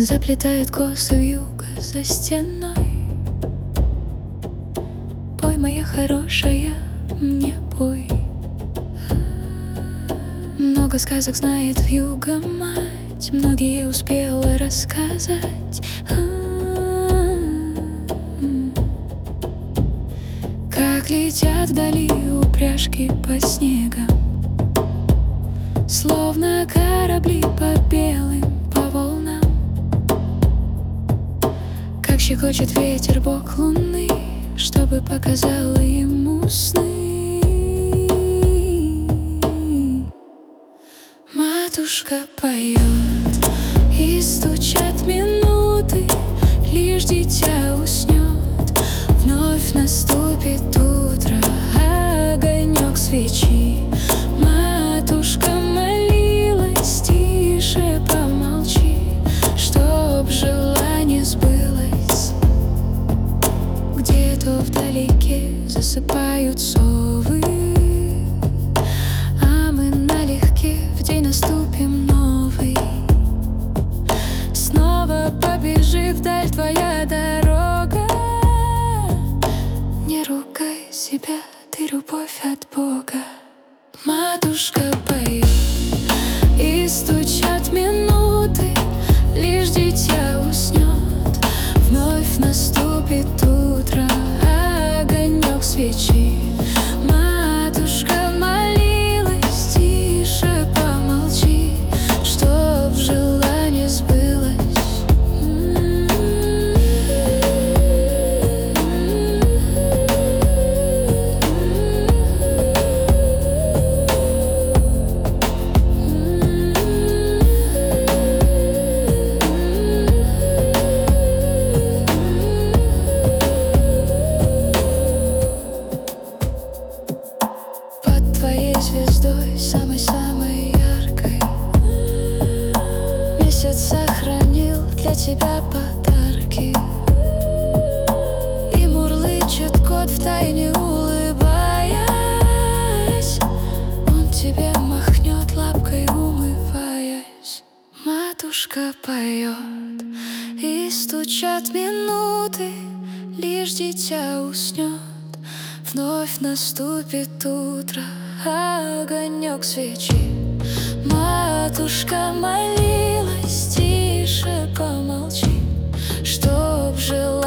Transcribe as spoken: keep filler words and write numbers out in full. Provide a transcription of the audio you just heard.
Заплетает косы вьюга за стеной. Пой, моя хорошая, мне пой. Много сказок знает вьюга мать, многие успела рассказать. Как летят вдали упряжки по снегам, словно корабли по белым, по волнам. Как щекочет ветер бок луны, чтобы показала ему сны. Матушка поет, и стучат минуты, лишь дитя уснет. Вновь наступит утро, огонек свечи. Матушка молилась, тише помолчи, чтоб желание сбылось. Где-то вдалеке засыпают совы, а мы налегке в день наступим новый. Снова побежит вдаль твоя дорога. Не ругай себя, ты любовь от Бога. Матушка поет, и стучат минуты, лишь дитя уснет. Вновь наступит утро, огонек свечи. Матушка молилась, тише помолчи, чтоб желание сбылось. Твоей звездой, самой-самой яркой, месяц сохранил для тебя подарки. И мурлычет кот втайне улыбаясь, он тебе махнет лапкой, умываясь. Матушка поет, и стучат минуты, лишь дитя уснет. Вновь наступит утро, огонек свечи. Матушка молилась, тише помолчи, чтоб жил